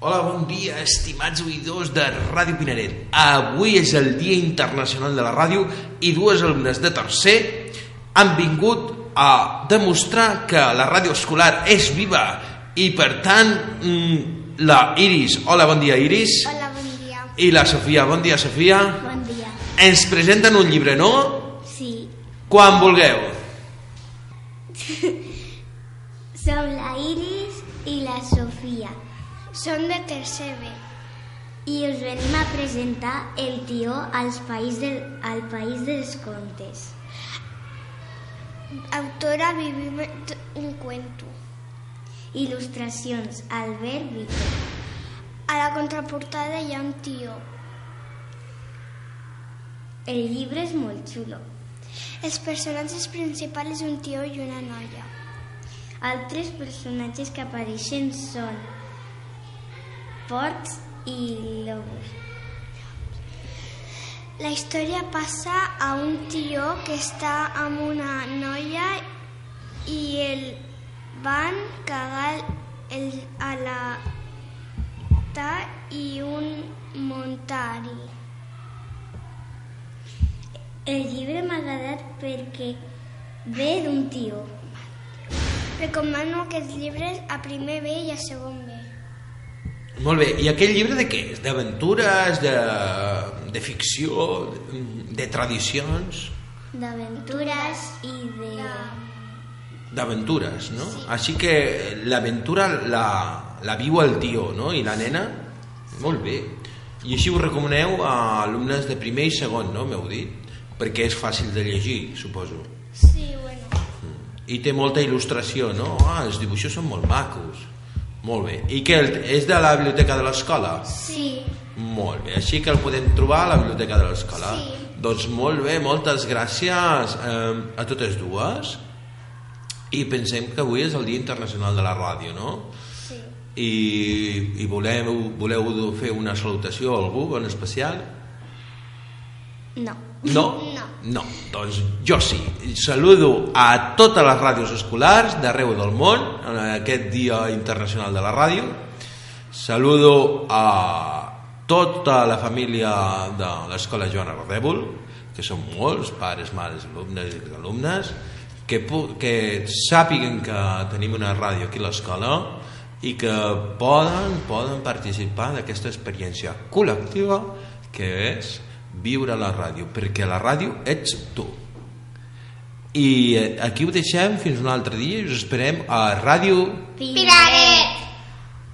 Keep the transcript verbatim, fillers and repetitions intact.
Hola, bon dia, estimats oïdors de Ràdio Pinaret. Avui és el Dia Internacional de la Ràdio i dues alumnes de tercer han vingut a demostrar que la ràdio escolar és viva i, per tant, la Iris. Hola, bon dia, Iris. Hola, bon dia. I la Sofia. Bon dia, Sofia. Bon dia. Ens presenten un llibre, no? Sí. Quan vulgueu. Som la Iris i la Sofia. Som de tercer B. I us venim a presentar El tió als país de, al País dels Contes. Autora Vivim un cuento. Il·lustracions Albert Vico. A la contraportada hi ha un tió. El llibre és molt xulo. Els personatges principals són un tió i una noia. Altres personatges que apareixen són porcs i lobos. La història passa a un tió que està amb una noia i el van cagar el, a la ta i un muntari. El llibre m'ha agradat perquè ve d'un tió. Recomano aquests llibres a primer B i a segon B. Molt bé, i aquell llibre de què és? D'aventures, de, de ficció, de tradicions? D'aventures i de... D'aventures, no? Sí. Així que l'aventura la, la viu el tio, no? I la nena? Molt bé. I així ho recomaneu a alumnes de primer i segon, no? M'heu dit? Perquè és fàcil de llegir, suposo. Sí, bueno. I té molta il·lustració, no? Ah, els dibuixos són molt macos. Molt bé. I què, és de la biblioteca de l'escola? Sí. Molt bé, així que el podem trobar a la biblioteca de l'escola. Sí. Doncs molt bé, moltes gràcies eh, a totes dues. I pensem que avui és el Dia Internacional de la Ràdio, no? Sí. I, i voleu, voleu fer una salutació a algú en especial? No. No? No. No, doncs jo sí. Saludo a totes les ràdios escolars d'arreu del món en aquest Dia Internacional de la Ràdio. Saludo a tota la família de l'Escola Joan Ardèvol, que són molts, pares, mares, alumnes i alumnes, que, que sàpiguen que tenim una ràdio aquí a l'escola i que poden, poden participar d'aquesta experiència col·lectiva que és viure a la ràdio, perquè la ràdio ets tu. I aquí ho deixem fins un altre dia i us esperem a Ràdio Pinaret.